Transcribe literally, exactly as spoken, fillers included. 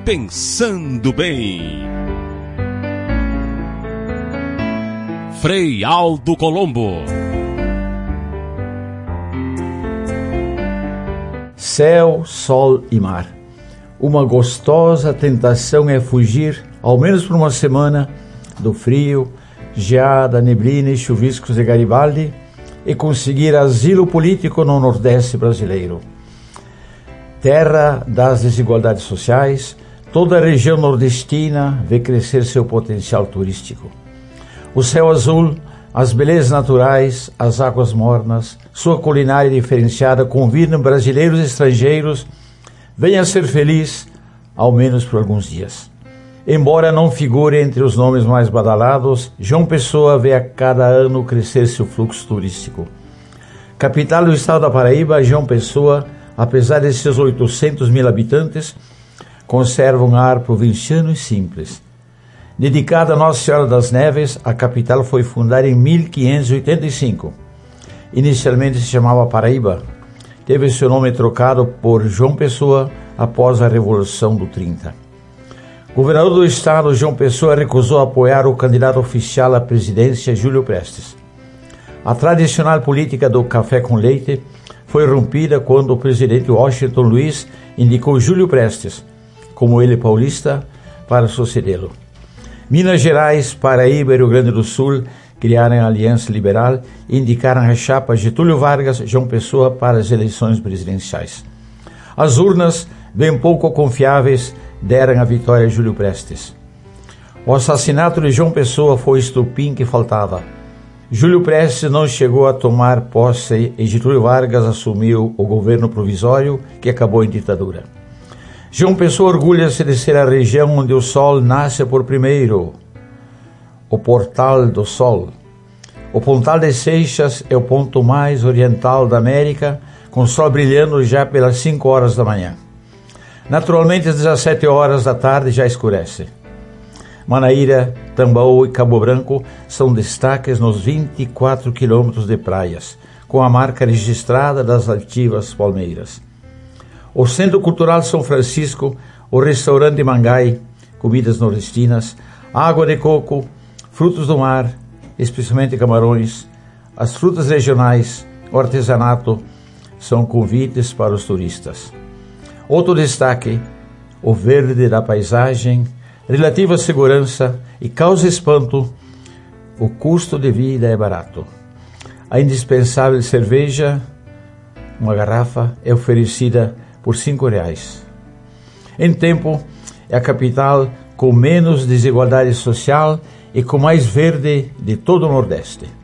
Pensando Bem. Frei Aldo Colombo. Céu, sol e mar. Uma gostosa tentação é fugir, ao menos por uma semana, do frio, geada, neblina e chuviscos de Garibaldi e conseguir asilo político no Nordeste brasileiro. Terra das desigualdades sociais, toda a região nordestina vê crescer seu potencial turístico. O céu azul, as belezas naturais, as águas mornas, sua culinária diferenciada convidam brasileiros e estrangeiros venha ser feliz, ao menos por alguns dias. Embora não figure entre os nomes mais badalados, João Pessoa vê a cada ano crescer seu fluxo turístico. Capital do estado da Paraíba, João Pessoa, apesar de seus oitocentos mil habitantes, conserva um ar provinciano e simples. Dedicada a Nossa Senhora das Neves, a capital foi fundada em mil quinhentos e oitenta e cinco. Inicialmente se chamava Paraíba. Teve seu nome trocado por João Pessoa após a Revolução do trinta. Governador do estado, João Pessoa recusou apoiar o candidato oficial à presidência, Júlio Prestes. A tradicional política do café com leite foi rompida quando o presidente Washington Luiz indicou Júlio Prestes, como ele paulista, para sucedê-lo. Minas Gerais, Paraíba e Rio Grande do Sul criaram a Aliança Liberal e indicaram a chapa Getúlio Vargas João Pessoa para as eleições presidenciais. As urnas, bem pouco confiáveis, deram a vitória a Júlio Prestes. O assassinato de João Pessoa foi o estopim que faltava. Júlio Prestes não chegou a tomar posse e Getúlio Vargas assumiu o governo provisório que acabou em ditadura. João Pessoa orgulha-se de ser a região onde o sol nasce por primeiro, o Portal do Sol. O Pontal de Seixas é o ponto mais oriental da América, com o sol brilhando já pelas cinco horas da manhã. Naturalmente, às dezessete horas da tarde já escurece. Manaíra, Tambaú e Cabo Branco são destaques nos vinte e quatro quilômetros de praias, com a marca registrada das altivas palmeiras. O Centro Cultural São Francisco, o Restaurante Mangai, comidas nordestinas, água de coco, frutos do mar, especialmente camarões, as frutas regionais, o artesanato, são convites para os turistas. Outro destaque, o verde da paisagem, relativa segurança e causa espanto, o custo de vida é barato. A indispensável cerveja, uma garrafa, é oferecida por cinco reais. Em tempo, é a capital com menos desigualdade social e com mais verde de todo o Nordeste.